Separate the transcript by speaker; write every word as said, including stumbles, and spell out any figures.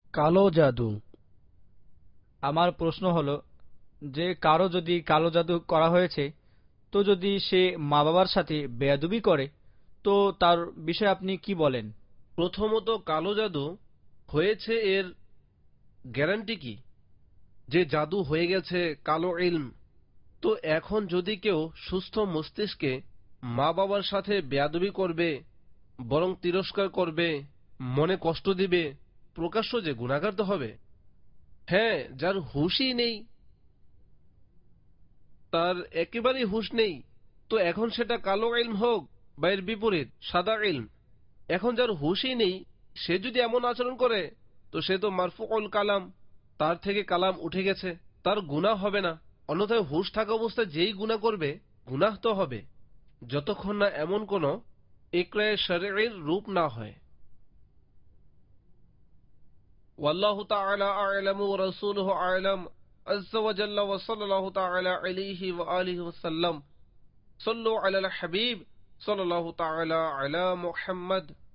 Speaker 1: কালো জাদু।
Speaker 2: আমার প্রশ্ন হলো যে কারো যদি কালো জাদু করা হয়েছে, তো যদি সে মা বাবার সাথে বেয়াদবি করে, তো তার বিষয়ে আপনি কি বলেন?
Speaker 3: প্রথমত, কালো জাদু হয়েছে এর গ্যারান্টি কি যে জাদু হয়ে গেছে? কালো ইলম। তো এখন যদি কেউ সুস্থ মস্তিষ্কে মা বাবার সাথে বেয়াদবি করবে, বরং তিরস্কার করবে, মনে কষ্ট দিবে, প্রকাশ্য যে গুনাহগার তো হবে। হ্যাঁ, যার হুশই নেই, তার একেবারেই হুশ নেই, তো এখন সেটা কালো ইলম হোক বা এর বিপরীত সাদা ইলম, এখন যার হুশই নেই সে যদি এমন আচরণ করে, তো সে তো মারফুউল কালাম, তার থেকে কালাম উঠে গেছে, তার গুনাহ হবে না। অন্যথায় হুশ থাকা অবস্থায় যেই গুনাহ করবে, গুনাহ তো হবে, যতক্ষণ না এমন কোন ইকরায়ে শরঈর রূপ না হয়। ওয়াল্লাহু তাআলা আ'লামু ওয়া রাসূলুহু আ'লাম আযজা ওয়া জাল্লা ওয়া সাল্লাল্লাহু তাআলা আলাইহি ওয়া আলিহি ওয়াসাল্লাম। সাল্লু আলাল হাবিব সাল্লাল্লাহু তাআলা আলা মুহাম্মদ।